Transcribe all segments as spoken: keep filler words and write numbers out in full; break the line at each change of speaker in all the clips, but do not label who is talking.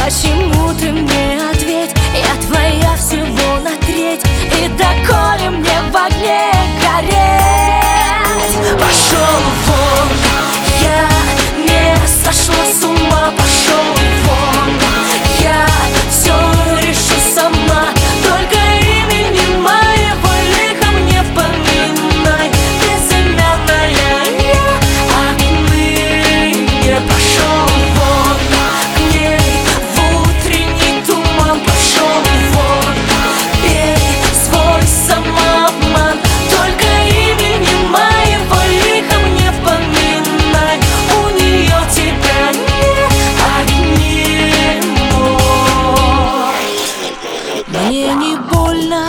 Почему ты мне ответь? Я твоя всего на треть, и доколе мне в огне гореть? Пошел вон, я не сошла с ума. Пошел вон, я все решу сама. Только имени моего лиха мне поминай. Безымянная я отныне. Пошел вон, к ней в утренний туман. Пошел вон, пей свой самообман. Только имени моего лиха мне поминай. У нее тебя нет обниму. Мне не больно,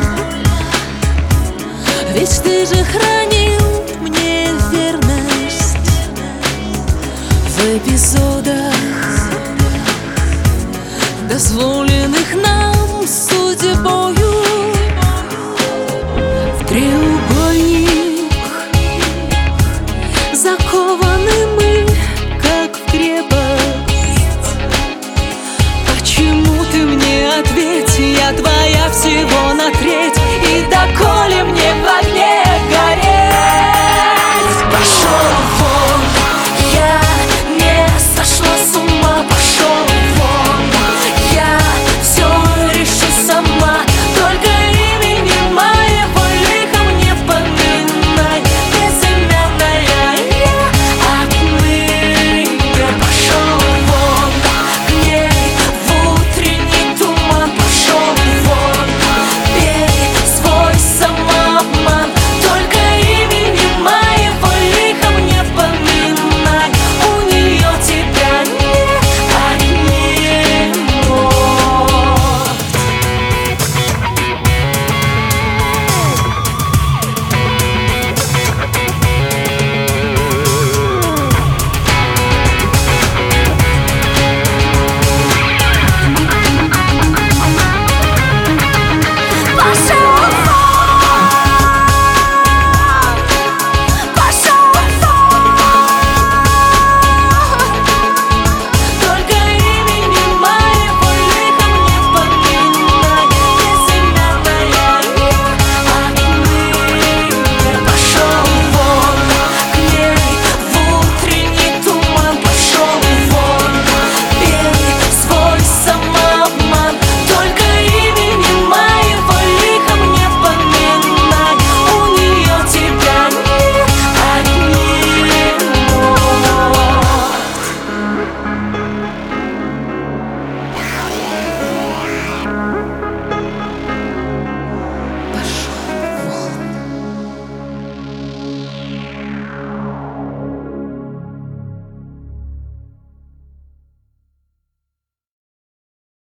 ведь ты же хранил мне верность в эпизодах дозволенных.